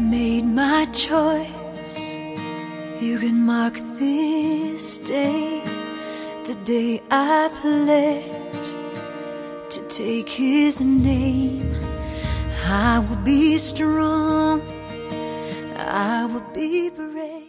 made my choice. You can mark this day, the day I pledge to take his name. I will be strong, I will be brave.